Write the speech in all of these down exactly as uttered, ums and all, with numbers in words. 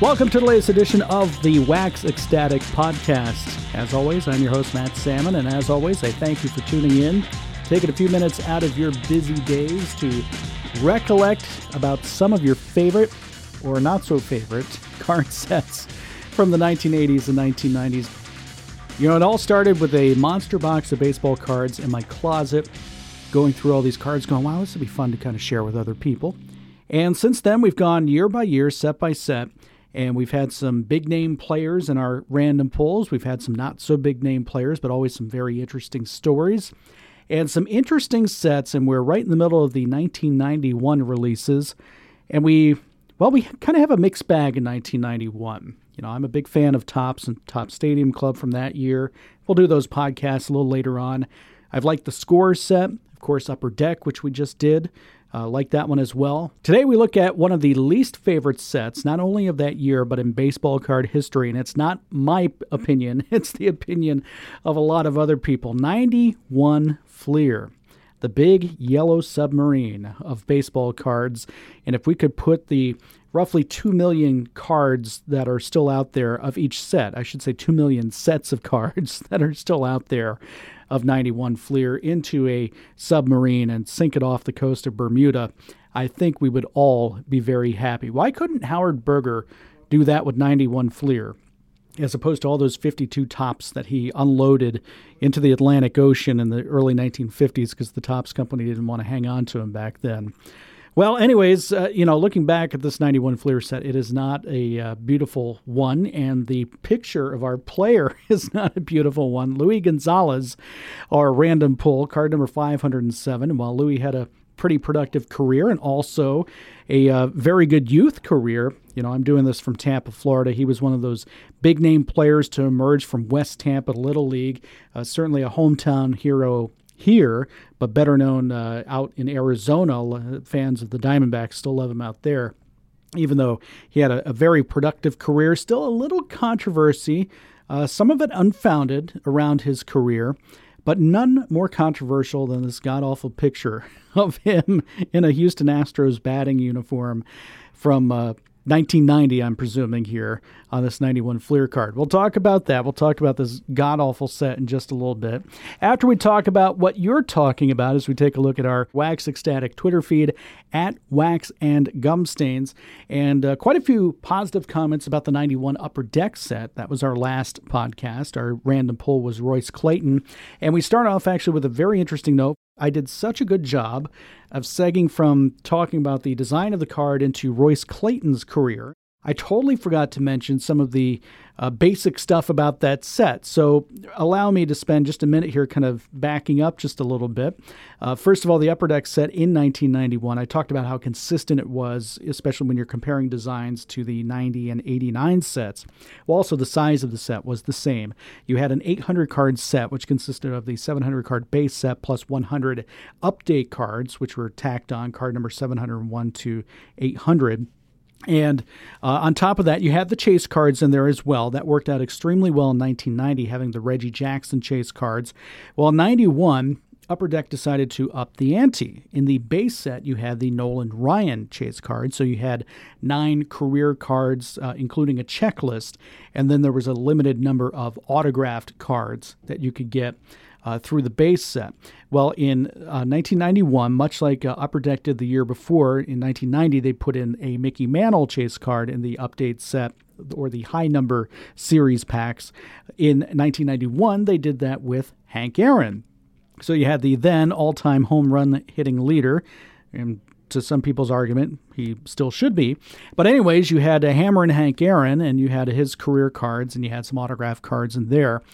Welcome to the latest edition of the Wax Ecstatic Podcast. As always, I'm your host, Matt Salmon, and as always, I thank you for tuning in, taking a few minutes out of your busy days to recollect about some of your favorite, or not so favorite, card sets from the nineteen eighties and nineteen nineties. You know, it all started with a monster box of baseball cards in my closet, going through all these cards, going, wow, this would be fun to kind of share with other people. And since then, we've gone year by year, set by set, and we've had some big-name players in our random pulls. We've had some not-so-big-name players, but always some very interesting stories. And some interesting sets, and we're right in the middle of the nineteen ninety-one releases. And we, well, we kind of have a mixed bag in nineteen ninety-one. You know, I'm a big fan of Topps and Topps Stadium Club from that year. We'll do those podcasts a little later on. I've liked the Score set, of course, Upper Deck, which we just did. Uh, like that one as well. Today we look at one of the least favorite sets, not only of that year, but in baseball card history. And it's not my opinion, it's the opinion of a lot of other people. ninety-one Fleer, the big yellow submarine of baseball cards. And if we could put the roughly two million cards that are still out there of each set, I should say two million sets of cards that are still out there of ninety-one Fleer into a submarine and sink it off the coast of Bermuda, I think we would all be very happy. Why couldn't Howard Berger do that with ninety-one Fleer, as opposed to all those fifty-two Topps that he unloaded into the Atlantic Ocean in the early nineteen fifties because the Topps company didn't want to hang on to him back then? Well, anyways, uh, you know, looking back at this ninety-one Fleer set, it is not a uh, beautiful one, and the picture of our player is not a beautiful one. Luis Gonzalez, our random pull, card number five hundred seven, and while Luis had a pretty productive career and also a uh, very good youth career, you know, I'm doing this from Tampa, Florida. He was one of those big-name players to emerge from West Tampa Little League, uh, certainly a hometown hero here, but better known uh, out in Arizona. Fans of the Diamondbacks still love him out there, even though he had a, a very productive career. Still a little controversy, uh, some of it unfounded around his career, but none more controversial than this god-awful picture of him in a Houston Astros batting uniform from uh, nineteen ninety, I'm presuming, here on this ninety-one Fleer card. We'll talk about that. We'll talk about this god-awful set in just a little bit. After we talk about what you're talking about as we take a look at our Wax Ecstatic Twitter feed at Wax and Gumstains, and uh, quite a few positive comments about the ninety-one Upper Deck set. That was our last podcast. Our random pull was Royce Clayton. And we start off actually with a very interesting note. I did such a good job of segging from talking about the design of the card into Royce Clayton's career. I totally forgot to mention some of the uh, basic stuff about that set. So allow me to spend just a minute here kind of backing up just a little bit. Uh, first of all, the Upper Deck set in nineteen ninety-one, I talked about how consistent it was, especially when you're comparing designs to the ninety and eighty-nine sets. Well, also the size of the set was the same. You had an eight hundred card set, which consisted of the seven hundred card base set plus one hundred update cards, which were tacked on, card number seven hundred one to eight hundred. And uh, on top of that, you had the chase cards in there as well. That worked out extremely well in nineteen ninety, having the Reggie Jackson chase cards. Well, in ninety-one, Upper Deck decided to up the ante. In the base set, you had the Nolan Ryan chase card. So you had nine career cards, uh, including a checklist. And then there was a limited number of autographed cards that you could get Uh, through the base set. Well, in uh, nineteen ninety-one, much like uh, Upper Deck did the year before, in nineteen ninety, they put in a Mickey Mantle chase card in the update set, or the high number series packs. In nineteen ninety-one, they did that with Hank Aaron. So you had the then all-time home run hitting leader, and to some people's argument, he still should be. But anyways, you had a Hammer and Hank Aaron, and you had his career cards, and you had some autograph cards in there.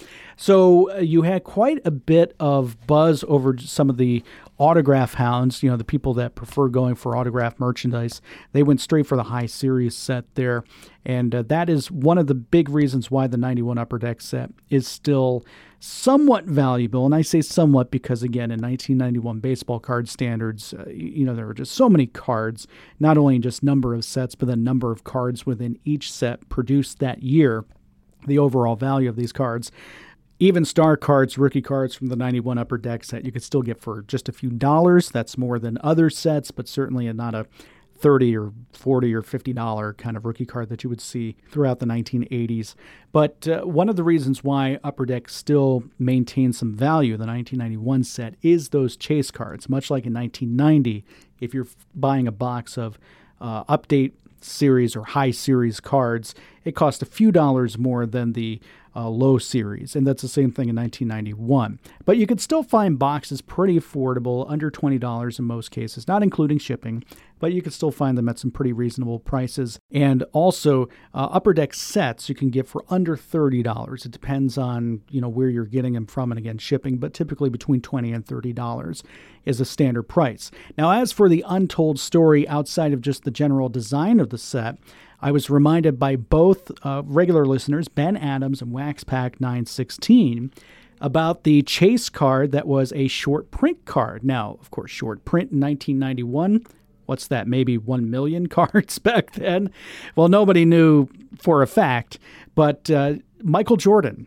So uh, you had quite a bit of buzz over some of the autograph hounds, you know, the people that prefer going for autograph merchandise. They went straight for the high series set there. And uh, that is one of the big reasons why the ninety-one Upper Deck set is still somewhat valuable. And I say somewhat because, again, in nineteen ninety-one baseball card standards, uh, you know, there were just so many cards, not only in just number of sets, but the number of cards within each set produced that year, the overall value of these cards. Even star cards, rookie cards from the ninety-one Upper Deck set, you could still get for just a few dollars. That's more than other sets, but certainly not a thirty or forty or fifty dollars kind of rookie card that you would see throughout the nineteen eighties. But uh, one of the reasons why Upper Deck still maintains some value, the nineteen ninety-one set, is those chase cards. Much like in nineteen ninety, if you're buying a box of uh, update series or high series cards, it costs a few dollars more than the uh, low series, and that's the same thing in nineteen ninety-one. But you could still find boxes pretty affordable, under twenty dollars in most cases, not including shipping, but you could still find them at some pretty reasonable prices. And also, uh, Upper Deck sets you can get for under thirty dollars. It depends on, you know, where you're getting them from and, again, shipping, but typically between twenty dollars and thirty dollars is a standard price. Now, as for the untold story outside of just the general design of the set, I was reminded by both uh, regular listeners, Ben Adams and Wax Pack nine sixteen, about the chase card that was a short print card. Now, of course, short print in nineteen ninety-one, what's that, maybe one million cards back then? Well, nobody knew for a fact, but uh, Michael Jordan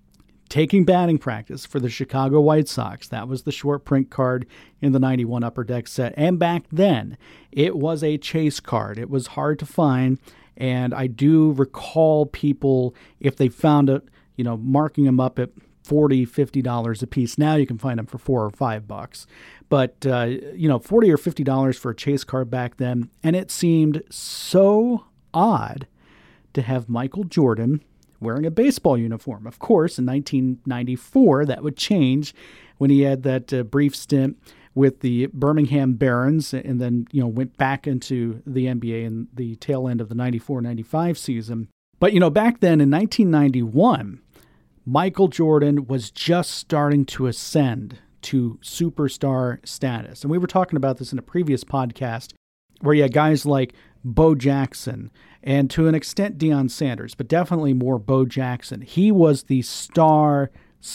taking batting practice for the Chicago White Sox. That was the short print card in the ninety-one Upper Deck set. And back then, it was a chase card. It was hard to find, and I do recall people, if they found it, you know, marking them up at forty dollars, fifty dollars a piece. Now you can find them for four or five bucks. But, uh, you know, forty or fifty dollars for a chase card back then, and it seemed so odd to have Michael Jordan wearing a baseball uniform. Of course, in nineteen ninety-four, that would change when he had that uh, brief stint with the Birmingham Barons and then, you know, went back into the N B A in the tail end of the ninety-four ninety-five season. But, you know, back then in nineteen ninety-one, Michael Jordan was just starting to ascend to superstar status. And we were talking about this in a previous podcast where you had guys like Bo Jackson and to an extent Deion Sanders, but definitely more Bo Jackson. He was the star,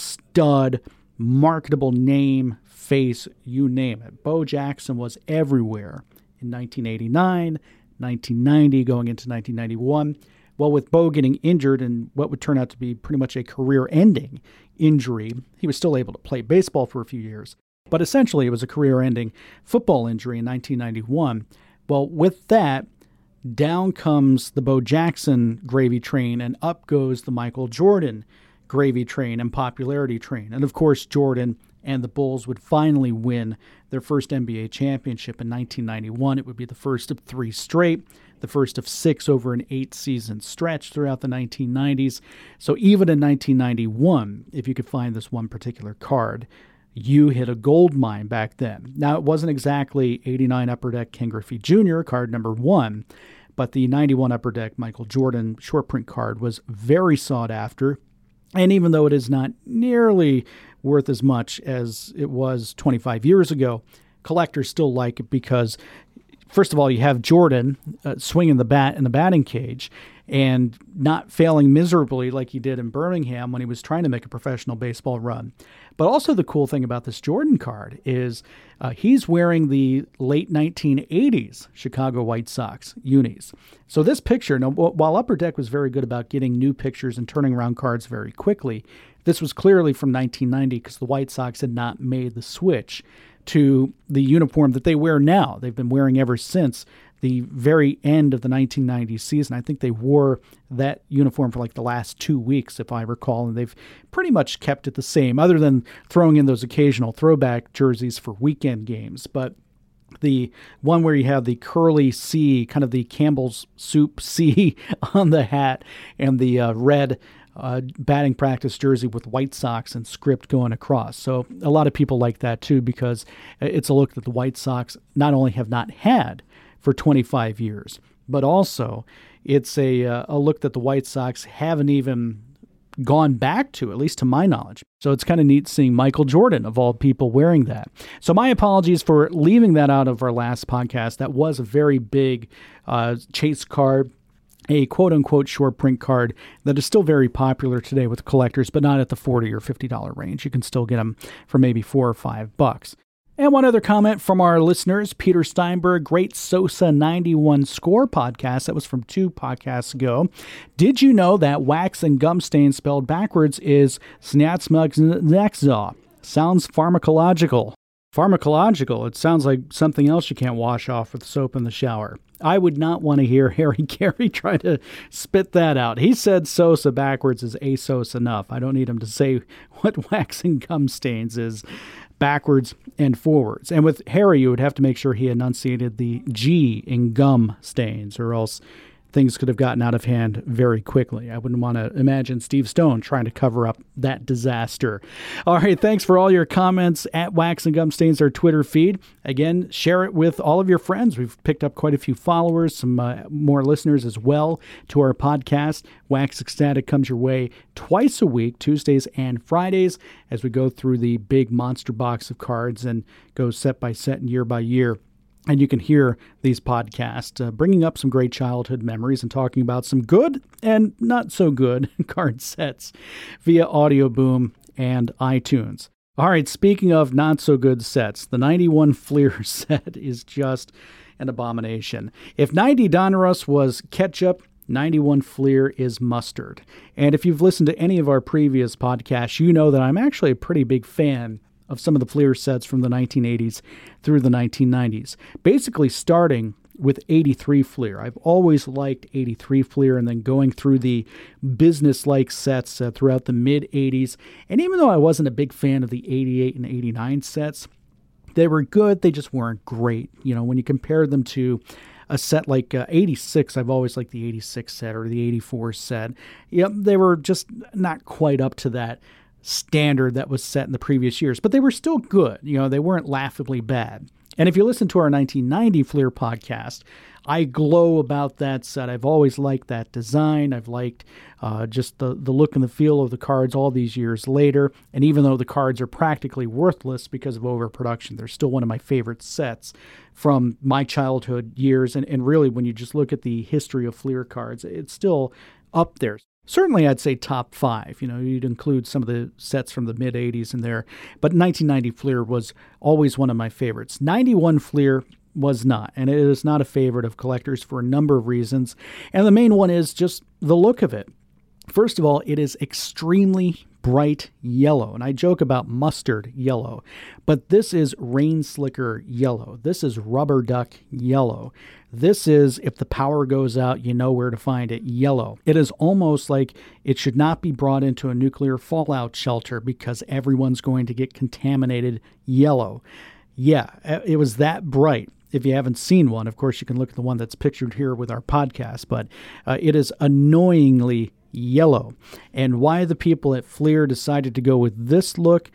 stud, marketable name, face, you name it. Bo Jackson was everywhere in nineteen eighty-nine, nineteen ninety, going into nineteen ninety-one. Well, with Bo getting injured in what would turn out to be pretty much a career-ending injury, he was still able to play baseball for a few years. But essentially, it was a career-ending football injury in nineteen ninety-one. Well, with that, down comes the Bo Jackson gravy train, and up goes the Michael Jordan gravy train and popularity train. And of course, Jordan and the Bulls would finally win their first N B A championship in nineteen ninety-one. It would be the first of three straight, the first of six over an eight-season stretch throughout the nineteen nineties. So even in nineteen ninety-one, if you could find this one particular card, you hit a gold mine back then. Now, it wasn't exactly eighty-nine Upper Deck Ken Griffey Junior, card number one, but the ninety-one Upper Deck Michael Jordan short print card was very sought after. And even though it is not nearly worth as much as it was twenty-five years ago, collectors still like it because, first of all, you have Jordan uh, swinging the bat in the batting cage and not failing miserably like he did in Birmingham when he was trying to make a professional baseball run. But also the cool thing about this Jordan card is uh, he's wearing the late nineteen eighties Chicago White Sox unis. So this picture, now, while Upper Deck was very good about getting new pictures and turning around cards very quickly, this was clearly from nineteen ninety because the White Sox had not made the switch to the uniform that they wear now. They've been wearing ever since the very end of the nineteen ninety season. I think they wore that uniform for like the last two weeks, if I recall, and they've pretty much kept it the same, other than throwing in those occasional throwback jerseys for weekend games. But the one where you have the curly C, kind of the Campbell's soup C on the hat, and the uh, red uh, batting practice jersey with White Sox and script going across. So a lot of people like that too, because it's a look that the White Sox not only have not had for twenty-five years, but also it's a uh, a look that the White Sox haven't even gone back to, at least to my knowledge. So it's kind of neat seeing Michael Jordan, of all people, wearing that. So my apologies for leaving that out of our last podcast. That was a very big uh, chase card, a quote-unquote short print card that is still very popular today with collectors, but not at the forty dollars or fifty dollars range. You can still get them for maybe four or five bucks. And one other comment from our listeners, Peter Steinberg, great Sosa ninety-one Score podcast. That was from two podcasts ago. Did you know that wax and gum stain spelled backwards is Snatsmugznexaw? Sounds pharmacological. Pharmacological. It sounds like something else you can't wash off with soap in the shower. I would not want to hear Harry Caray try to spit that out. He said Sosa backwards is ASOS enough. I don't need him to say what wax and gum stains is backwards and forwards. And with Harry, you would have to make sure he enunciated the G in gum stains, or else things could have gotten out of hand very quickly. I wouldn't want to imagine Steve Stone trying to cover up that disaster. All right, thanks for all your comments at Wax and Gum Stains, our Twitter feed. Again, share it with all of your friends. We've picked up quite a few followers, some uh, more listeners as well to our podcast. Wax Ecstatic comes your way twice a week, Tuesdays and Fridays, as we go through the big monster box of cards and go set by set and year by year. And you can hear these podcasts uh, bringing up some great childhood memories and talking about some good and not so good card sets via Audio Boom and iTunes. All right, speaking of not so good sets, the ninety-one Fleer set is just an abomination. If ninety Donruss was ketchup, ninety-one Fleer is mustard. And if you've listened to any of our previous podcasts, you know that I'm actually a pretty big fan of some of the Fleer sets from the nineteen eighties through the nineteen nineties. Basically starting with eighty-three Fleer. I've always liked eighty-three Fleer, and then going through the business-like sets uh, throughout the mid-eighties. And even though I wasn't a big fan of the eighty-eight and eighty-nine sets, they were good, they just weren't great. You know, when you compare them to a set like uh, eighty-six, I've always liked the eighty-six set or the eighty-four set. Yep, they were just not quite up to that standard that was set in the previous years, but they were still good. You know, they weren't laughably bad. And if you listen to our nineteen ninety Fleer podcast, I glow about that set. I've always liked that design. I've liked uh, just the, the look and the feel of the cards all these years later. And even though the cards are practically worthless because of overproduction, they're still one of my favorite sets from my childhood years. And, and really, when you just look at the history of Fleer cards, it's still up there. Certainly, I'd say top five. You know, you'd include some of the sets from the mid-eighties in there. But nineteen ninety Fleer was always one of my favorites. ninety-one Fleer was not, and it is not a favorite of collectors for a number of reasons. And the main one is just the look of it. First of all, it is extremely bright yellow, and I joke about mustard yellow, but this is rain slicker yellow. This is rubber duck yellow. This is, if the power goes out, you know where to find it, yellow. It is almost like it should not be brought into a nuclear fallout shelter because everyone's going to get contaminated yellow. Yeah, it was that bright. If you haven't seen one, of course, you can look at the one that's pictured here with our podcast, but uh, it is annoyingly yellow. And why the people at Fleer decided to go with this look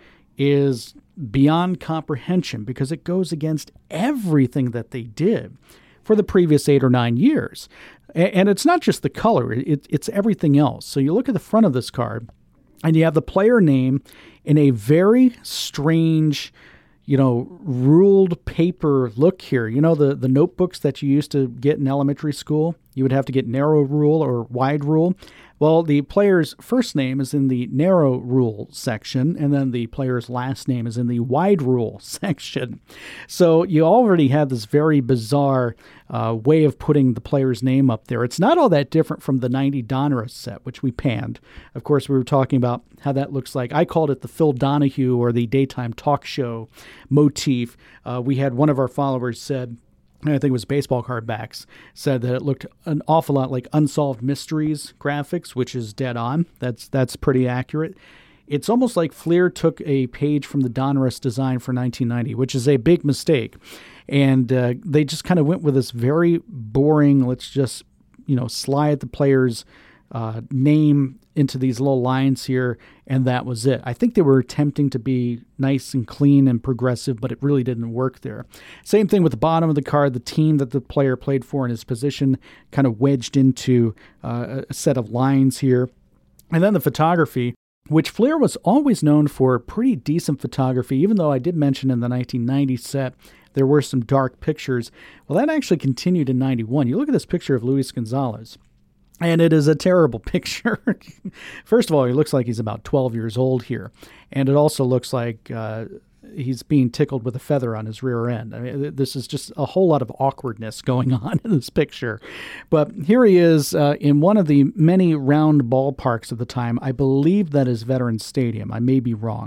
is beyond comprehension, because it goes against everything that they did for the previous eight or nine years. And it's not just the color, it, it's everything else. So you look at the front of this card, and you have the player name in a very strange, you know, ruled paper look here. You know, the, the notebooks that you used to get in elementary school? You would have to get narrow rule or wide rule. Well, the player's first name is in the narrow rule section, and then the player's last name is in the wide rule section. So you already have this very bizarre uh, way of putting the player's name up there. It's not all that different from the ninety Donruss set, which we panned. Of course, we were talking about how that looks like. I called it the Phil Donahue or the daytime talk show motif. Uh, we had one of our followers said, I think it was Baseball Card Backs, said that it looked an awful lot like Unsolved Mysteries graphics, which is dead on. That's that's pretty accurate. It's almost like Fleer took a page from the Donruss design for nineteen ninety, which is a big mistake. And uh, they just kind of went with this very boring, let's just, you know, slide the player's uh, name into these little lines here, and that was it. I think they were attempting to be nice and clean and progressive, but it really didn't work there. Same thing with the bottom of the card, the team that the player played for in his position kind of wedged into uh, a set of lines here. And then the photography, which Fleer was always known for pretty decent photography, even though I did mention in the nineteen ninety set there were some dark pictures. Well, that actually continued in ninety-one. You look at this picture of Luis Gonzalez, and it is a terrible picture. First of all, he looks like he's about twelve years old here. And it also looks like uh, he's being tickled with a feather on his rear end. I mean, this is just a whole lot of awkwardness going on in this picture. But here he is uh, in one of the many round ballparks of the time. I believe that is Veterans Stadium. I may be wrong.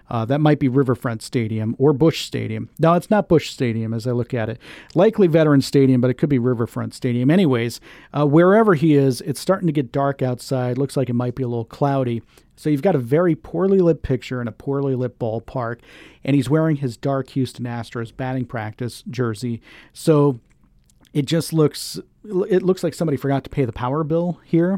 Uh, that might be Riverfront Stadium or Busch Stadium. No, it's not Busch Stadium as I look at it. Likely Veterans Stadium, but it could be Riverfront Stadium. Anyways, uh, wherever he is, it's starting to get dark outside. Looks like it might be a little cloudy. So you've got a very poorly lit picture in a poorly lit ballpark, and he's wearing his dark Houston Astros batting practice jersey. So it just looks, it looks like somebody forgot to pay the power bill here.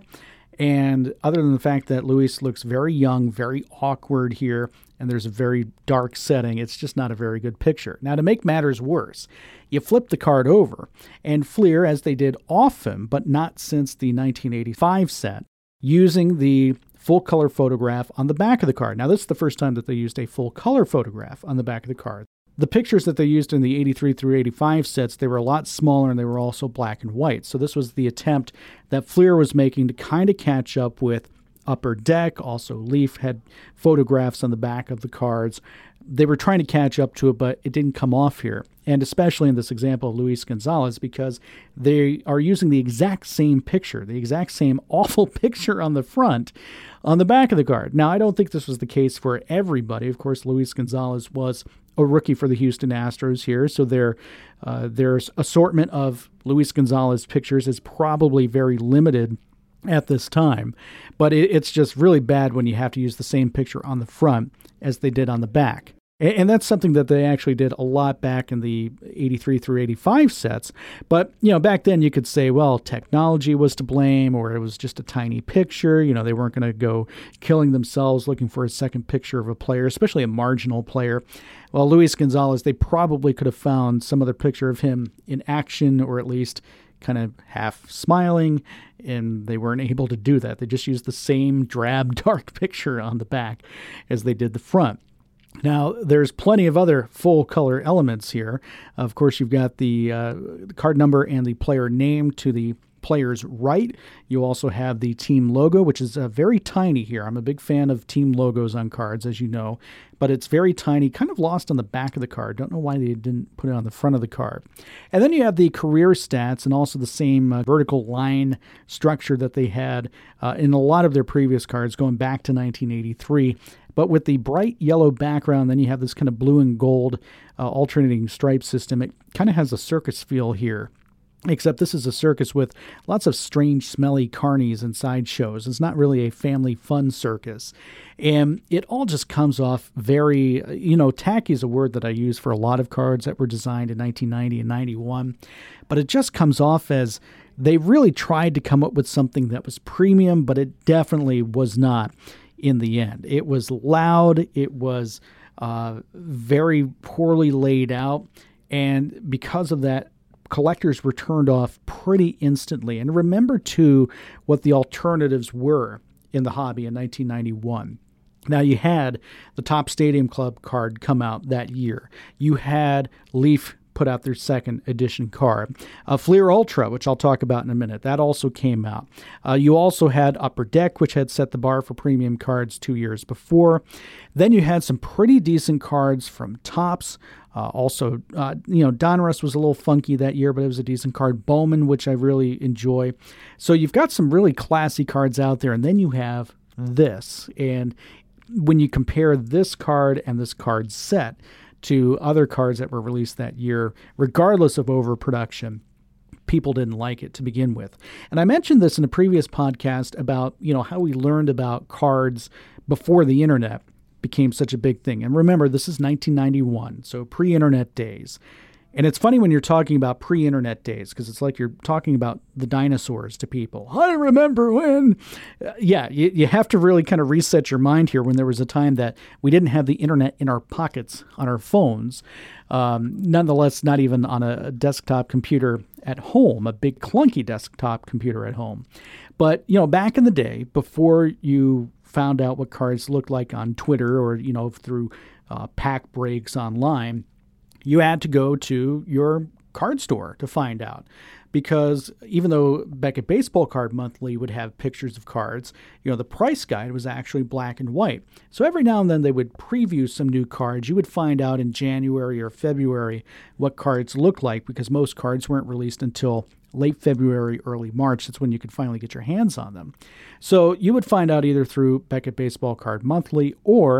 And other than the fact that Luis looks very young, very awkward here, and there's a very dark setting, it's just not a very good picture. Now, to make matters worse, you flip the card over, and Fleer, as they did often, but not since the nineteen eighty-five set, using the full-color photograph on the back of the card. Now, this is the first time that they used a full-color photograph on the back of the card. The pictures that they used in the eighty-three through eighty-five sets, they were a lot smaller and they were also black and white. So this was the attempt that Fleer was making to kind of catch up with Upper Deck. Also, Leaf had photographs on the back of the cards. They were trying to catch up to it, but it didn't come off here. And especially in this example of Luis Gonzalez, because they are using the exact same picture, the exact same awful picture on the front, on the back of the card. Now, I don't think this was the case for everybody. Of course, Luis Gonzalez was a rookie for the Houston Astros here, so their uh, their assortment of Luis Gonzalez pictures is probably very limited at this time. But it, it's just really bad when you have to use the same picture on the front as they did on the back. And that's something that they actually did a lot back in the eighty-three through eighty-five sets. But, you know, back then you could say, well, technology was to blame, or it was just a tiny picture. You know, they weren't going to go killing themselves looking for a second picture of a player, especially a marginal player. Well, Luis Gonzalez, they probably could have found some other picture of him in action, or at least kind of half smiling, and they weren't able to do that. They just used the same drab, dark picture on the back as they did the front. Now, there's plenty of other full-color elements here. Of course, you've got the uh, card number and the player name to the player's right. You also have the team logo, which is uh, very tiny here. I'm a big fan of team logos on cards, as you know, but it's very tiny, kind of lost on the back of the card. Don't know why they didn't put it on the front of the card. And then you have the career stats and also the same uh, vertical line structure that they had uh, in a lot of their previous cards going back to nineteen eighty-three. But with the bright yellow background, then you have this kind of blue and gold uh, alternating stripe system. It kind of has a circus feel here, except this is a circus with lots of strange, smelly carnies and sideshows. It's not really a family fun circus. And it all just comes off very, you know, tacky is a word that I use for a lot of cards that were designed in nineteen ninety and ninety-one. But it just comes off as they really tried to come up with something that was premium, but it definitely was not. In the end, it was loud, it was uh, very poorly laid out, and because of that, collectors were turned off pretty instantly. And remember, too, what the alternatives were in the hobby in nineteen ninety-one. Now, you had the Topps Stadium Club card come out that year. You had Leaf put out their second edition card. Uh, Fleer Ultra, which I'll talk about in a minute, that also came out. Uh, you also had Upper Deck, which had set the bar for premium cards two years before. Then you had some pretty decent cards from Topps. Uh, also, uh, you know, Donruss was a little funky that year, but it was a decent card. Bowman, which I really enjoy. So you've got some really classy cards out there, and then you have this. And when you compare this card and this card set to other cards that were released that year, regardless of overproduction, people didn't like it to begin with. And I mentioned this in a previous podcast about, you know, how we learned about cards before the internet became such a big thing. And remember, this is nineteen ninety-one, so pre-internet days. And it's funny when you're talking about pre-internet days, because it's like you're talking about the dinosaurs to people. I remember when... Uh, yeah, you, you have to really kind of reset your mind here when there was a time that we didn't have the internet in our pockets on our phones. Um, nonetheless, not even on a desktop computer at home, a big clunky desktop computer at home. But, you know, back in the day, before you found out what cards looked like on Twitter or, you know, through uh, pack breaks online, you had to go to your card store to find out. Because even though Beckett Baseball Card Monthly would have pictures of cards, you know, the price guide was actually black and white. So every now and then they would preview some new cards. You would find out in January or February what cards looked like, because most cards weren't released until late February, early March. That's when you could finally get your hands on them. So you would find out either through Beckett Baseball Card Monthly or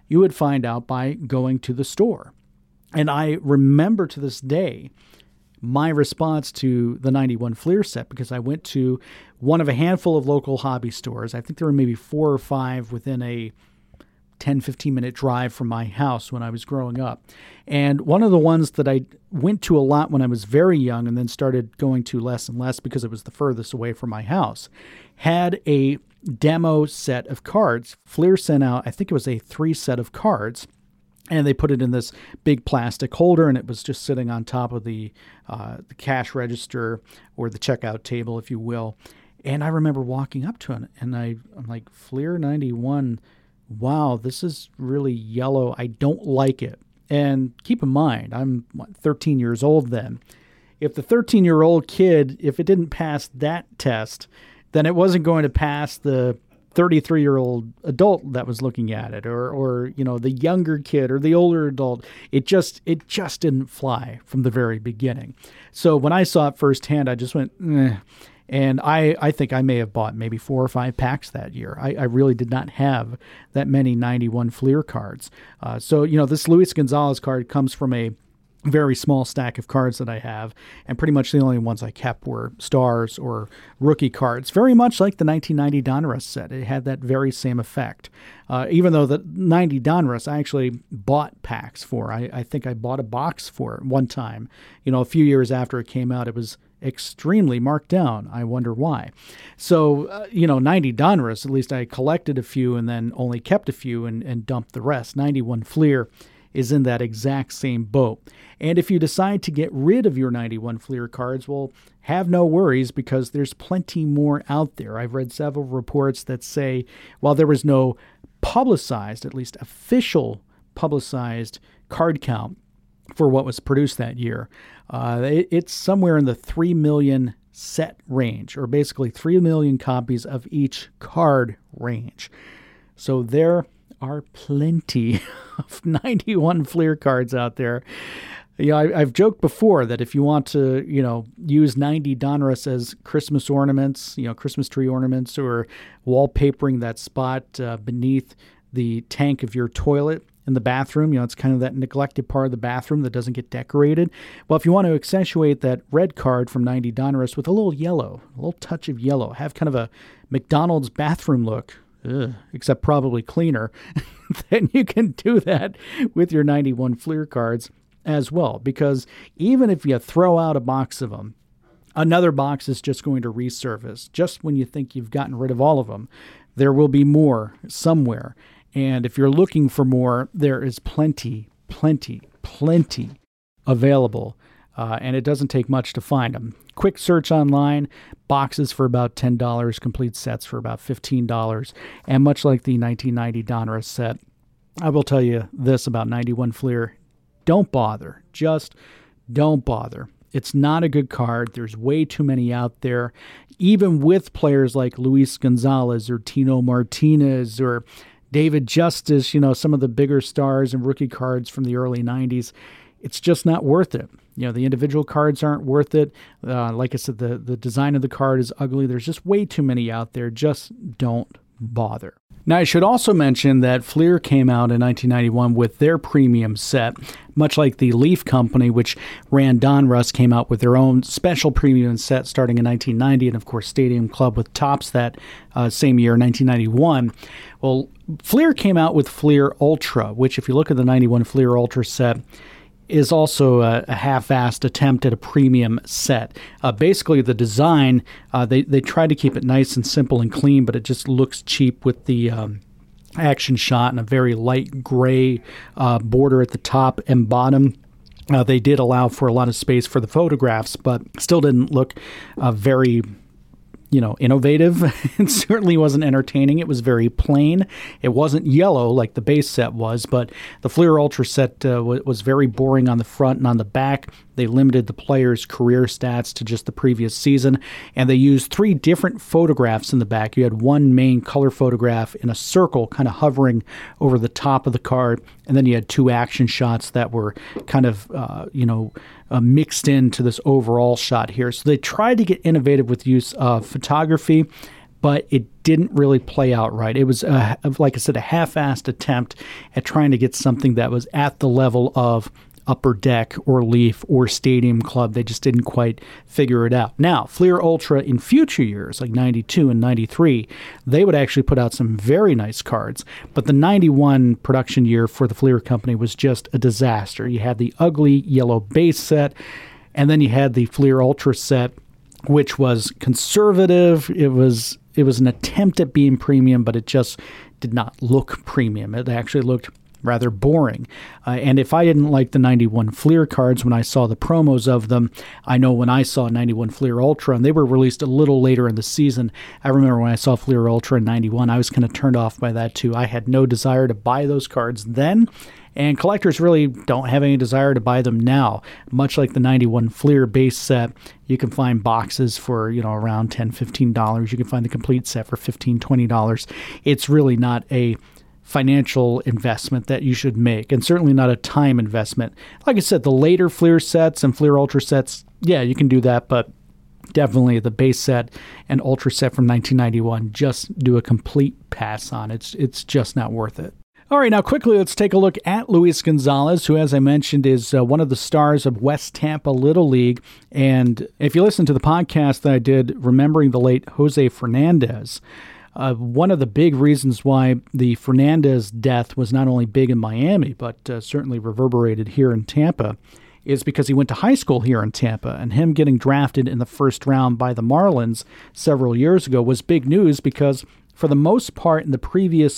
you would find out by going to the store. And I remember to this day my response to the ninety-one Fleer set, because I went to one of a handful of local hobby stores. I think there were maybe four or five within a ten, fifteen minute drive from my house when I was growing up. And one of the ones that I went to a lot when I was very young and then started going to less and less because it was the furthest away from my house, had a demo set of cards. Fleer sent out, I think it was a three set of cards, and they put it in this big plastic holder, and it was just sitting on top of the, uh, the cash register or the checkout table, if you will. And I remember walking up to it, and I, I'm like, Fleer ninety-one, wow, this is really yellow. I don't like it. And keep in mind, I'm what, thirteen years old then. If the thirteen-year-old kid, if it didn't pass that test, then it wasn't going to pass the thirty-three-year-old adult that was looking at it, or, or you know, the younger kid or the older adult. It just, it just didn't fly from the very beginning. So when I saw it firsthand, I just went, eh. And I, I think I may have bought maybe four or five packs that year. I, I really did not have that many ninety-one Fleer cards. Uh, so, you know, this Luis Gonzalez card comes from a very small stack of cards that I have, and pretty much the only ones I kept were stars or rookie cards, very much like the nineteen ninety Donruss set. It had that very same effect. Uh, even though the ninety Donruss I actually bought packs for. I, I think I bought a box for it one time. You know, a few years after it came out, it was extremely marked down. I wonder why. So, uh, you know, ninety Donruss, at least I collected a few and then only kept a few and, and dumped the rest. ninety-one Fleer is in that exact same boat. And if you decide to get rid of your ninety-one Fleer cards, well, have no worries, because there's plenty more out there. I've read several reports that say, while there was no publicized, at least official publicized card count for what was produced that year, uh, it, it's somewhere in the three million set range, or basically three million copies of each card range. So there are plenty of ninety-one Fleer cards out there. You know, I, I've joked before that if you want to, you know, use ninety Donruss as Christmas ornaments, you know, Christmas tree ornaments, or wallpapering that spot uh, beneath the tank of your toilet in the bathroom, you know, it's kind of that neglected part of the bathroom that doesn't get decorated. Well, if you want to accentuate that red card from ninety Donruss with a little yellow, a little touch of yellow, have kind of a McDonald's bathroom look, ugh, except probably cleaner, then you can do that with your ninety-one Fleer cards as well. Because even if you throw out a box of them, another box is just going to resurface. Just when you think you've gotten rid of all of them, there will be more somewhere. And if you're looking for more, there is plenty, plenty, plenty available. Uh, and it doesn't take much to find them. Quick search online, boxes for about ten dollars, complete sets for about fifteen dollars. And much like the nineteen ninety Donruss set, I will tell you this about ninety-one Fleer. Don't bother. Just don't bother. It's not a good card. There's way too many out there. Even with players like Luis Gonzalez or Tino Martinez or David Justice, you know, some of the bigger stars and rookie cards from the early nineties, it's just not worth it. You know, the individual cards aren't worth it. Uh, like I said, the, the design of the card is ugly. There's just way too many out there. Just don't bother. Now, I should also mention that Fleer came out in nineteen ninety-one with their premium set, much like the Leaf Company, which ran Donruss, came out with their own special premium set starting in nineteen ninety, and of course Stadium Club with Topps that uh, same year, nineteen ninety-one. Well, Fleer came out with Fleer Ultra, which if you look at the ninety-one Fleer Ultra set, is also a, a half-assed attempt at a premium set. Uh, basically, the design, uh, they, they tried to keep it nice and simple and clean, but it just looks cheap with the um, action shot and a very light gray uh, border at the top and bottom. Uh, they did allow for a lot of space for the photographs, but still didn't look uh, very... you know, innovative. It certainly wasn't entertaining. It was very plain. It wasn't yellow like the base set was, but the Fleer Ultra set uh, w- was very boring on the front and on the back. They limited the player's career stats to just the previous season, and they used three different photographs in the back. You had one main color photograph in a circle kind of hovering over the top of the card, and then you had two action shots that were kind of, uh, you know, uh, mixed into this overall shot here. So they tried to get innovative with use of photography, but it didn't really play out right. It was, a, like I said, a half-assed attempt at trying to get something that was at the level of Upper Deck or Leaf or Stadium Club. They just didn't quite figure it out. Now, Fleer Ultra in future years, like ninety-two and ninety-three, they would actually put out some very nice cards. But the ninety-one production year for the Fleer Company was just a disaster. You had the ugly yellow base set, and then you had the Fleer Ultra set, which was conservative. It was it was an attempt at being premium, but it just did not look premium. It actually looked rather boring. Uh, and if I didn't like the ninety-one Fleer cards when I saw the promos of them, I know when I saw ninety-one Fleer Ultra, and they were released a little later in the season, I remember when I saw Fleer Ultra in ninety-one, I was kind of turned off by that too. I had no desire to buy those cards then, and collectors really don't have any desire to buy them now. Much like the ninety-one Fleer base set, you can find boxes for, you know, around ten dollars, fifteen dollars. You can find the complete set for fifteen dollars, twenty dollars. It's really not a financial investment that you should make, and certainly not a time investment. Like I said, the later Fleer sets and Fleer Ultra sets, yeah, you can do that, but definitely the base set and Ultra set from nineteen ninety-one, just do a complete pass on. It's it's just not worth it. All right, now quickly, let's take a look at Luis Gonzalez, who, as I mentioned, is uh, one of the stars of West Tampa Little League. And if you listen to the podcast that I did, Remembering the Late Jose Fernandez, Uh, one of the big reasons why the Fernandez death was not only big in Miami, but uh, certainly reverberated here in Tampa, is because he went to high school here in Tampa, and him getting drafted in the first round by the Marlins several years ago was big news because for the most part in the previous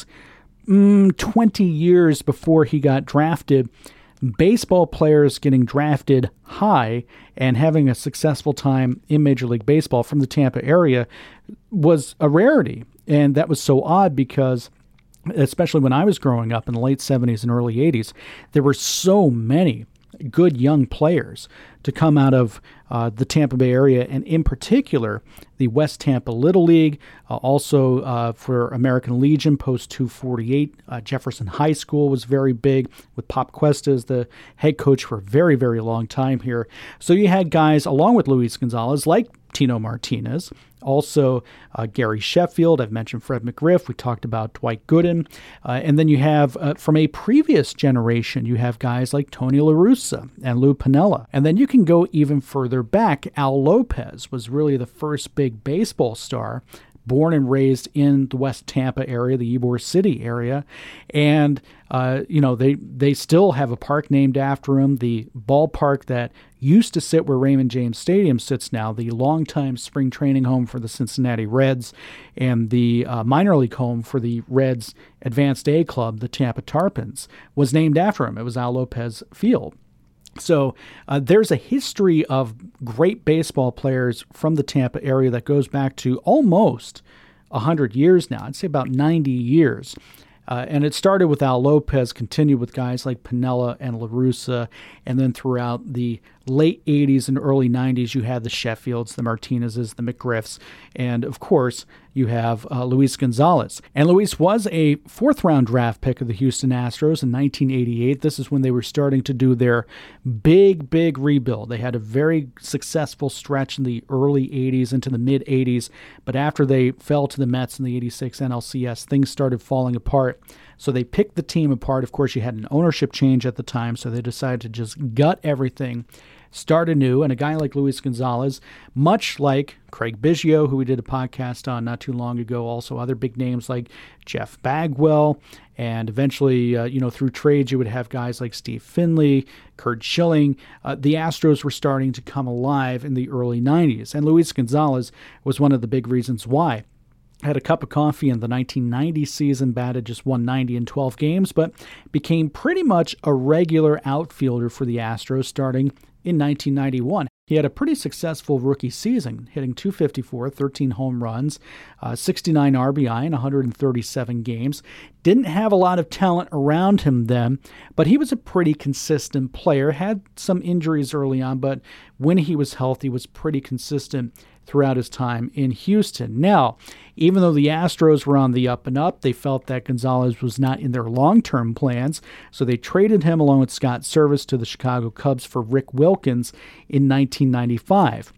mm, twenty years before he got drafted, baseball players getting drafted high and having a successful time in Major League Baseball from the Tampa area was a rarity. And that was so odd because, especially when I was growing up in the late seventies and early eighties, there were so many good young players to come out of uh, the Tampa Bay area, and in particular, the West Tampa Little League, uh, also uh, for American Legion, Post two forty-eight. Uh, Jefferson High School was very big, with Pop Cuesta as the head coach for a very, very long time here. So you had guys, along with Luis Gonzalez, like Tino Martinez, also uh, Gary Sheffield. I've mentioned Fred McGriff. We talked about Dwight Gooden. Uh, and then you have, uh, from a previous generation, you have guys like Tony La Russa and Lou Piniella. And then you can go even further back. Al Lopez was really the first big baseball star, born and raised in the West Tampa area, the Ybor City area. And, uh, you know, they, they still have a park named after him. The ballpark that used to sit where Raymond James Stadium sits now, the longtime spring training home for the Cincinnati Reds and the uh, minor league home for the Reds Advanced A Club, the Tampa Tarpons, was named after him. It was Al Lopez Field. So uh, there's a history of great baseball players from the Tampa area that goes back to almost one hundred years now. I'd say about ninety years. Uh, and it started with Al Lopez, continued with guys like Piniella and La Russa, and then throughout the late eighties and early nineties, you had the Sheffields, the Martinezes, the McGriffs, and of course, you have uh, Luis Gonzalez. And Luis was a fourth-round draft pick of the Houston Astros in nineteen eighty-eight. This is when they were starting to do their big, big rebuild. They had a very successful stretch in the early eighties into the mid-eighties, but after they fell to the Mets in the eighty-six N L C S, things started falling apart. So they picked the team apart. Of course, you had an ownership change at the time, so they decided to just gut everything, start anew. And a guy like Luis Gonzalez, much like Craig Biggio, who we did a podcast on not too long ago, also other big names like Jeff Bagwell, and eventually, uh, you know, through trades, you would have guys like Steve Finley, Curt Schilling. Uh, the Astros were starting to come alive in the early nineties, and Luis Gonzalez was one of the big reasons why. Had a cup of coffee in the nineteen ninety season, batted just one ninety in twelve games, but became pretty much a regular outfielder for the Astros starting in nineteen ninety-one. He had a pretty successful rookie season, hitting two fifty-four, thirteen home runs, uh, sixty-nine R B I in one hundred thirty-seven games. Didn't have a lot of talent around him then, but he was a pretty consistent player. Had some injuries early on, but when he was healthy, was pretty consistent throughout his time in Houston. Now, even though the Astros were on the up and up, they felt that Gonzalez was not in their long-term plans, so they traded him along with Scott Service to the Chicago Cubs for Rick Wilkins in nineteen ninety-five.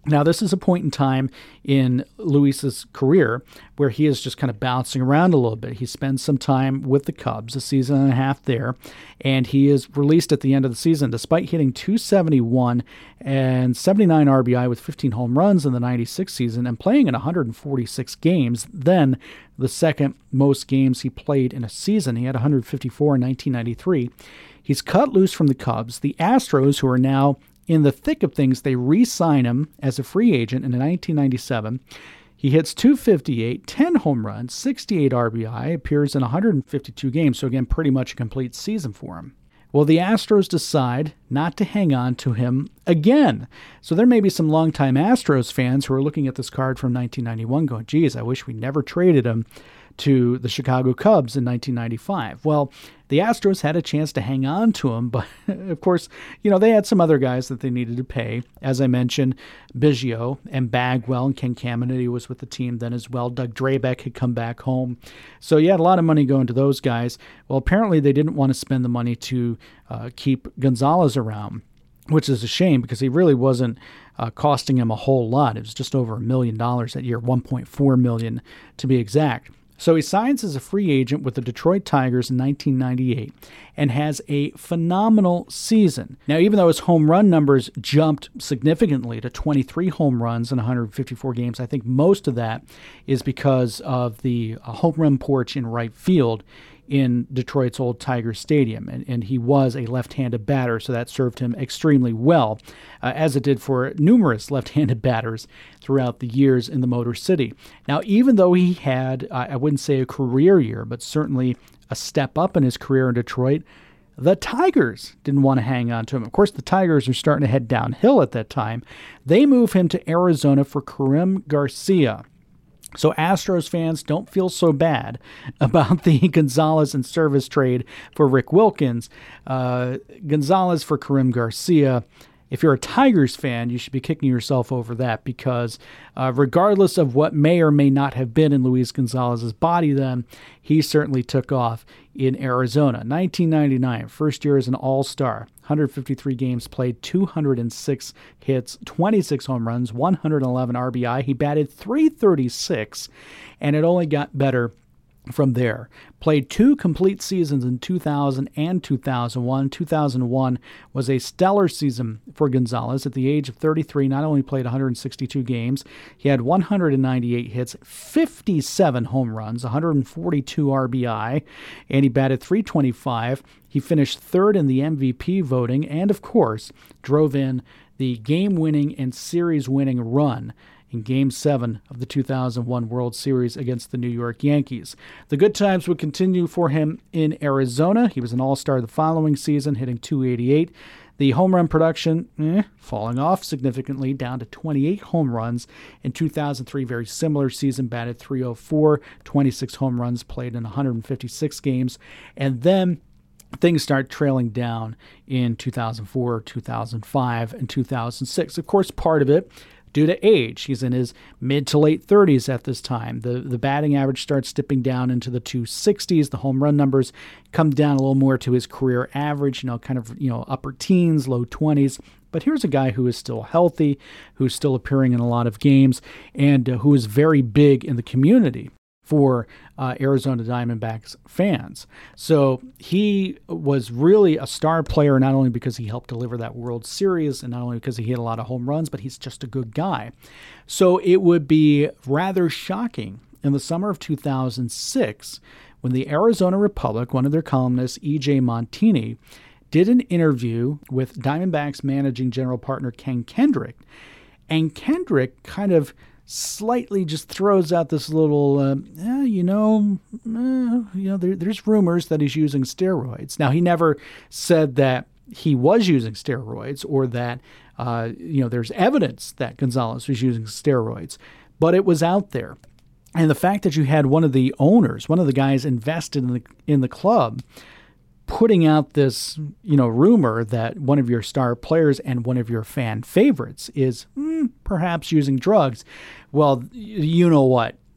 Now, this is a point in time in Luis's career where he is just kind of bouncing around a little bit. He spends some time with the Cubs, a season and a half there, and he is released at the end of the season despite hitting two seventy-one and seventy-nine R B I with fifteen home runs in the ninety-six season and playing in one hundred forty-six games, then the second most games he played in a season. He had one hundred fifty-four in nineteen ninety-three. He's cut loose from the Cubs. The Astros, who are now in the thick of things, they re-sign him as a free agent in nineteen ninety-seven. He hits two fifty-eight, ten home runs, sixty-eight R B I, appears in one hundred fifty-two games, so again, pretty much a complete season for him. Well, the Astros decide not to hang on to him again. So there may be some longtime Astros fans who are looking at this card from nineteen ninety-one going, geez, I wish we never traded him to the Chicago Cubs in nineteen ninety-five. Well, the Astros had a chance to hang on to him, but of course, you know, they had some other guys that they needed to pay. As I mentioned, Biggio and Bagwell and Ken Caminiti was with the team then as well. Doug Drabek had come back home. So you had a lot of money going to those guys. Well, apparently they didn't want to spend the money to uh, keep Gonzalez around, which is a shame because he really wasn't uh, costing him a whole lot. It was just over a million dollars that year, one point four million dollars to be exact. So he signs as a free agent with the Detroit Tigers in nineteen ninety-eight and has a phenomenal season. Now, even though his home run numbers jumped significantly to twenty-three home runs in one hundred fifty-four games, I think most of that is because of the home run porch in right field in Detroit's old Tiger Stadium, and, and he was a left-handed batter, so that served him extremely well, uh, as it did for numerous left-handed batters throughout the years in the Motor City. Now, even though he had, uh, I wouldn't say a career year, but certainly a step up in his career in Detroit, the Tigers didn't want to hang on to him. Of course, the Tigers are starting to head downhill at that time. They move him to Arizona for Karim Garcia. So Astros fans, don't feel so bad about the Gonzalez and Service trade for Rick Wilkins. Uh, Gonzalez for Karim Garcia. If you're a Tigers fan, you should be kicking yourself over that because uh, regardless of what may or may not have been in Luis Gonzalez's body then, he certainly took off in Arizona. nineteen ninety-nine, first year as an all-star, one hundred fifty-three games played, two hundred six hits, twenty-six home runs, one hundred eleven R B I. He batted three thirty-six, and it only got better from there. Played two complete seasons in two thousand and two thousand one. two thousand one was a stellar season for Gonzalez. At the age of thirty-three, not only played one hundred sixty-two games, he had one hundred ninety-eight hits, fifty-seven home runs, one hundred forty-two R B I, and he batted three twenty-five. He finished third in the M V P voting and, of course, drove in the game-winning and series-winning run in Game seven of the two thousand one World Series against the New York Yankees. The good times would continue for him in Arizona. He was an all-star the following season, hitting two eighty-eight. The home run production, eh, falling off significantly, down to twenty-eight home runs. In two thousand three, very similar season, batted three oh four, twenty-six home runs, played in one hundred fifty-six games. And then things start trailing down in two thousand four, two thousand five, and two thousand six. Of course, part of it due to age. He's in his mid to late thirties at this time. The the batting average starts dipping down into the two sixties. The home run numbers come down a little more to his career average, you know, kind of, you know, upper teens, low twenties. But here's a guy who is still healthy, who's still appearing in a lot of games, and uh, who is very big in the community for uh, Arizona Diamondbacks fans. So he was really a star player, not only because he helped deliver that World Series and not only because he hit a lot of home runs, but he's just a good guy. So it would be rather shocking in the summer of two thousand six when the Arizona Republic, one of their columnists, E J Montini, did an interview with Diamondbacks managing general partner Ken Kendrick. And Kendrick kind of slightly just throws out this little, uh, eh, you know, eh, you know, there, there's rumors that he's using steroids. Now, he never said that he was using steroids or that, uh, you know, there's evidence that Gonzalez was using steroids, but it was out there. And the fact that you had one of the owners, one of the guys invested in the in the club, putting out this, you know, rumor that one of your star players and one of your fan favorites is mm, perhaps using drugs, well, you know what?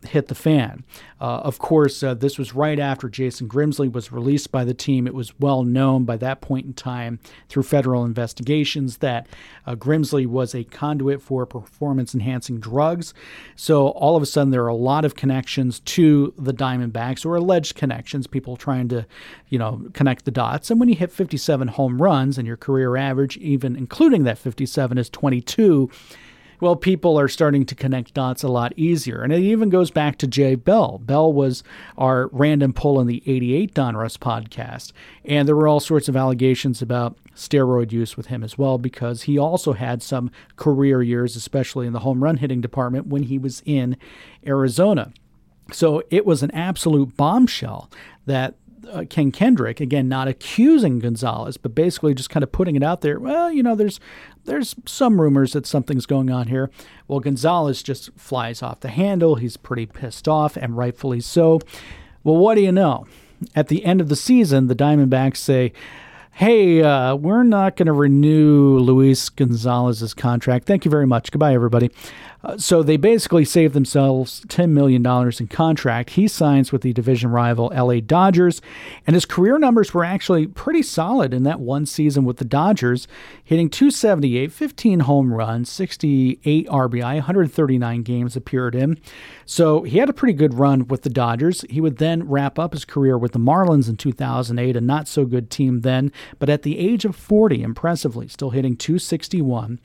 hit the fan. Uh, of course, uh, this was right after Jason Grimsley was released by the team. It was well known by that point in time through federal investigations that uh, Grimsley was a conduit for performance-enhancing drugs. So all of a sudden, there are a lot of connections to the Diamondbacks, or alleged connections, people trying to, you know, connect the dots. And when you hit fifty-seven home runs and your career average, even including that fifty-seven, is twenty-two, well, people are starting to connect dots a lot easier. And it even goes back to Jay Bell. Bell was our random pull in the eighty-eight Donruss podcast. And there were all sorts of allegations about steroid use with him as well, because he also had some career years, especially in the home run hitting department, when he was in Arizona. So it was an absolute bombshell that Uh, Ken Kendrick, again, not accusing Gonzalez, but basically just kind of putting it out there. Well, you know, there's there's some rumors that something's going on here. Well, Gonzalez just flies off the handle. He's pretty pissed off, and rightfully so. Well, what do you know? At the end of the season, the Diamondbacks say, hey, uh, we're not going to renew Luis Gonzalez's contract. Thank you very much. Goodbye, everybody. Uh, so they basically saved themselves ten million dollars in contract. He signs with the division rival L A Dodgers, and his career numbers were actually pretty solid in that one season with the Dodgers, hitting two seventy-eight, fifteen home runs, sixty-eight R B I, one hundred thirty-nine games appeared in. So he had a pretty good run with the Dodgers. He would then wrap up his career with the Marlins in two thousand eight, a not-so-good team then, but at the age of forty, impressively, still hitting two sixty-one.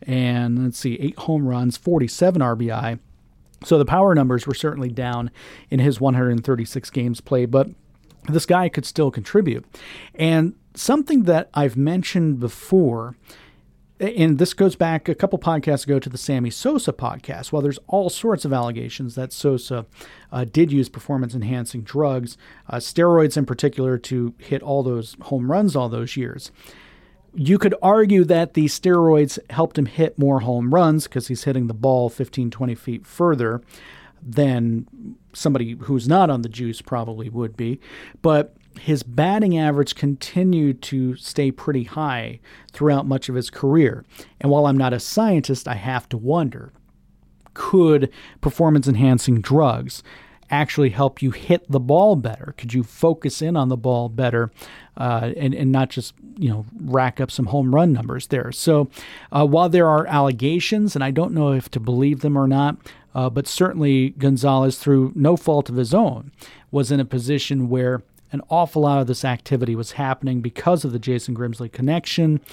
And let's see, eight home runs, forty-seven R B I. So the power numbers were certainly down in his one hundred thirty-six games played, but this guy could still contribute. And something that I've mentioned before, and this goes back a couple podcasts ago to the Sammy Sosa podcast. While there's all sorts of allegations that Sosa uh, did use performance-enhancing drugs, uh, steroids in particular, to hit all those home runs all those years, you could argue that the steroids helped him hit more home runs because he's hitting the ball fifteen, twenty feet further than somebody who's not on the juice probably would be. But his batting average continued to stay pretty high throughout much of his career. And while I'm not a scientist, I have to wonder, could performance-enhancing drugs actually help you hit the ball better? Could you focus in on the ball better uh, and, and not just, you know, rack up some home run numbers there? So uh, while there are allegations, and I don't know if to believe them or not, uh, but certainly Gonzalez, through no fault of his own, was in a position where an awful lot of this activity was happening because of the Jason Grimsley connection.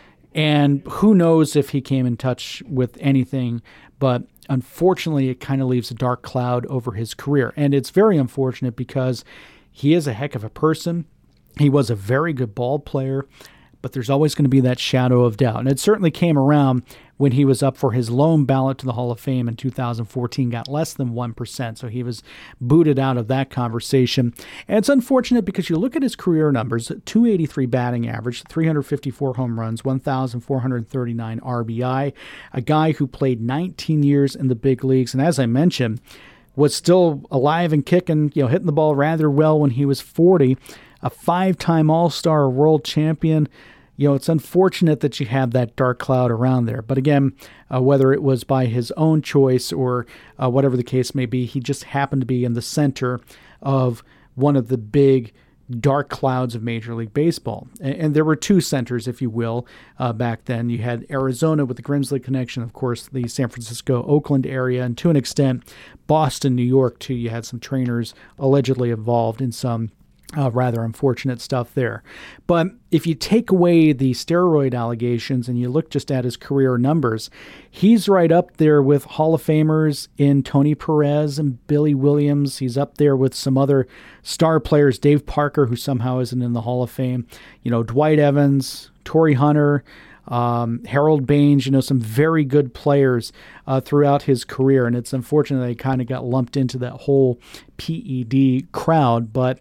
And who knows if he came in touch with anything, but unfortunately, it kind of leaves a dark cloud over his career. And it's very unfortunate because he is a heck of a person. He was a very good ball player, but there's always going to be that shadow of doubt. And it certainly came around when he was up for his lone ballot to the Hall of Fame in two thousand fourteen, got less than one percent. So he was booted out of that conversation. And it's unfortunate because you look at his career numbers, two eighty-three batting average, three hundred fifty-four home runs, one thousand four hundred thirty-nine R B I, a guy who played nineteen years in the big leagues. And as I mentioned, was still alive and kicking, you know, hitting the ball rather well when he was forty, a five-time All-Star world champion. You know, it's unfortunate that you have that dark cloud around there. But again, uh, whether it was by his own choice or uh, whatever the case may be, he just happened to be in the center of one of the big dark clouds of Major League Baseball. And, and there were two centers, if you will, uh, back then. You had Arizona with the Grimsley connection, of course, the San Francisco, Oakland area, and to an extent, Boston, New York, too. You had some trainers allegedly involved in some Uh, rather unfortunate stuff there. But if you take away the steroid allegations and you look just at his career numbers, he's right up there with Hall of Famers in Tony Perez and Billy Williams. He's up there with some other star players, Dave Parker, who somehow isn't in the Hall of Fame, you know, Dwight Evans, Torrey Hunter, um, Harold Baines, you know, some very good players uh, throughout his career. And it's unfortunate that he kind of got lumped into that whole P E D crowd, but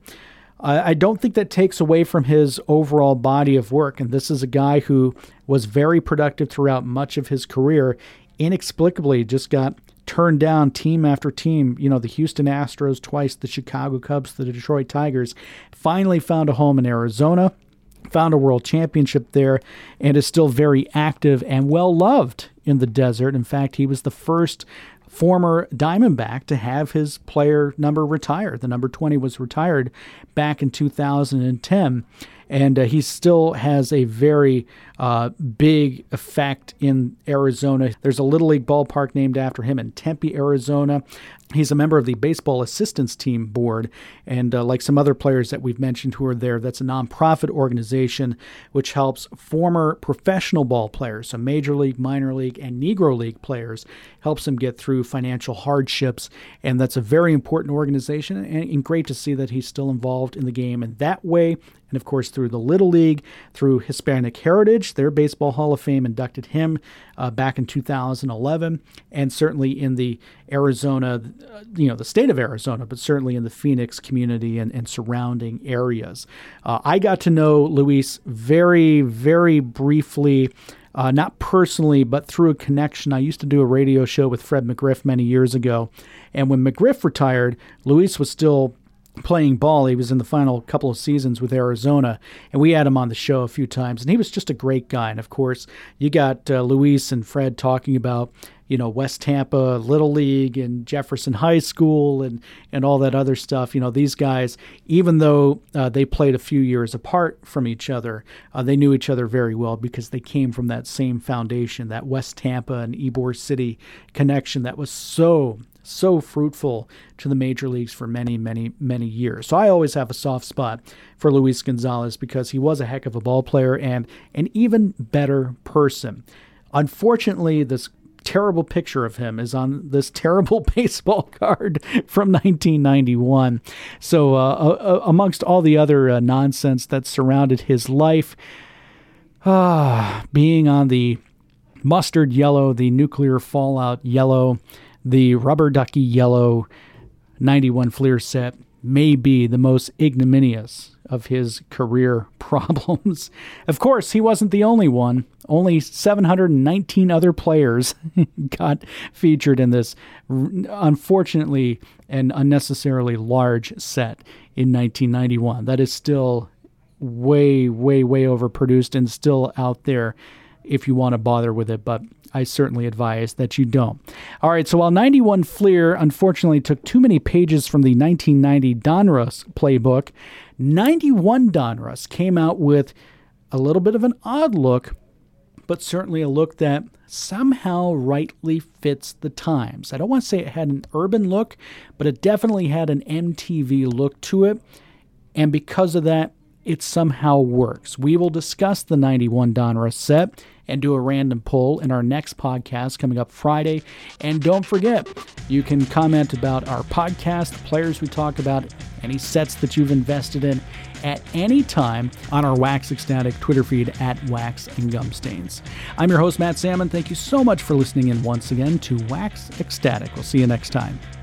I don't think that takes away from his overall body of work. And this is a guy who was very productive throughout much of his career. Inexplicably just got turned down team after team. You know, the Houston Astros twice, the Chicago Cubs, the Detroit Tigers. Finally found a home in Arizona, found a world championship there, and is still very active and well-loved in the desert. In fact, he was the first former Diamondback to have his player number retired. The number twenty was retired back in two thousand ten. And uh, he still has a very uh, big effect in Arizona. There's a Little League ballpark named after him in Tempe, Arizona. He's a member of the Baseball Assistance Team Board. And uh, like some other players that we've mentioned who are there, that's a nonprofit organization which helps former professional ball players, so Major League, Minor League, and Negro League players, helps them get through financial hardships. And that's a very important organization, and, and great to see that he's still involved in the game in that way. And of course, through the Little League, through Hispanic Heritage, their Baseball Hall of Fame inducted him uh, back in two thousand eleven, and certainly in the Arizona, uh, you know, the state of Arizona, but certainly in the Phoenix community and, and surrounding areas. Uh, I got to know Luis very, very briefly, uh, not personally, but through a connection. I used to do a radio show with Fred McGriff many years ago, and when McGriff retired, Luis was still playing ball. He was in the final couple of seasons with Arizona, and we had him on the show a few times, and he was just a great guy. And of course, you got uh, Luis and Fred talking about, you know, West Tampa Little League and Jefferson High School and, and all that other stuff. You know, these guys, even though uh, they played a few years apart from each other, uh, they knew each other very well because they came from that same foundation, that West Tampa and Ybor City connection that was so so fruitful to the major leagues for many, many, many years. So I always have a soft spot for Luis Gonzalez because he was a heck of a ball player and an even better person. Unfortunately, this terrible picture of him is on this terrible baseball card from nineteen ninety-one. So uh, uh, amongst all the other uh, nonsense that surrounded his life, uh, being on the mustard yellow, the nuclear fallout yellow, the rubber ducky yellow ninety-one Fleer set may be the most ignominious of his career problems. Of course, he wasn't the only one. Only seven hundred nineteen other players got featured in this unfortunately and unnecessarily large set in nineteen ninety-one. That is still way, way, way overproduced and still out there if you want to bother with it, but I certainly advise that you don't. All right, so while ninety-one Fleer unfortunately took too many pages from the nineteen ninety Donruss playbook, ninety-one Donruss came out with a little bit of an odd look, but certainly a look that somehow rightly fits the times. I don't want to say it had an urban look, but it definitely had an M T V look to it, and because of that, it somehow works. We will discuss the ninety-one Donruss set and do a random poll in our next podcast coming up Friday. And don't forget, you can comment about our podcast, the players we talk about, any sets that you've invested in at any time on our Wax Ecstatic Twitter feed at Wax and Gumstains. I'm your host, Matt Salmon. Thank you so much for listening in once again to Wax Ecstatic. We'll see you next time.